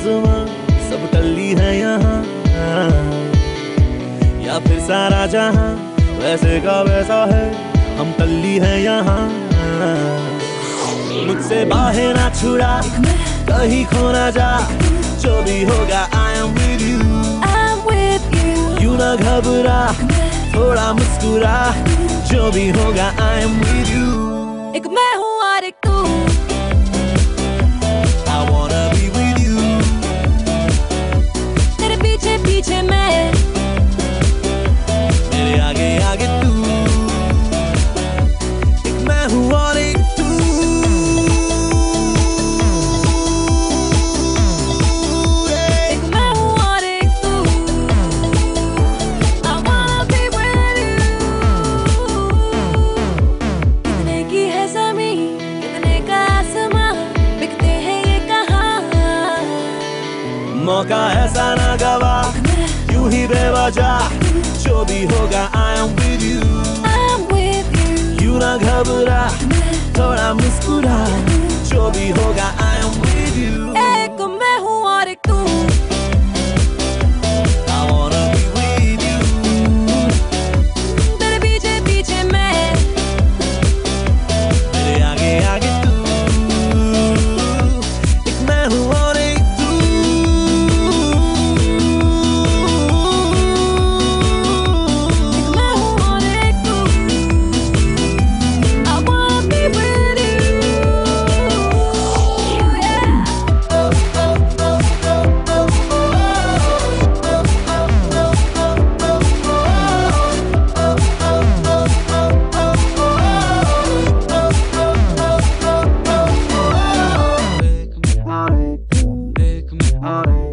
आसमां सब टल्ली है यहाँ, या फिर सारा जहां वैसे का वैसा है, हम टल्ली है यहाँ। मुझसे बाहें ना छुड़ा, कहीं खो ना जा, जो भी होगा I am with you, you ना घबरा, थोड़ा मुस्कुरा, जो भी होगा I am with you। एक मैं हूँ और एक तू, I wanna be with you, तेरे पीछे पीछे मैं, मेरे आगे आगे तू। एक मैं हूँ और एक तू, एक मैं हूँ और एक तू, I wanna be with you। कितने की है ज़मीं, कितने का आसमां, बिकते हैं ये कहाँ। मौका ऐसा ना गवा, यूं ही बेवजह, जो भी होगा I am with you, I'm with you, you ना घबरा, थोड़ा मुस्कुरा, जो भी होगा I am with you। एक मैं हूँ और एक तू, I wanna be with you, तेरे पीछे पीछे मैं, मेरे आगे आगे तू। एक मैं हूँ और एक तू, एक मैं हूँ और एक तू, I wanna be with you, yeah। make me alright, make me alright।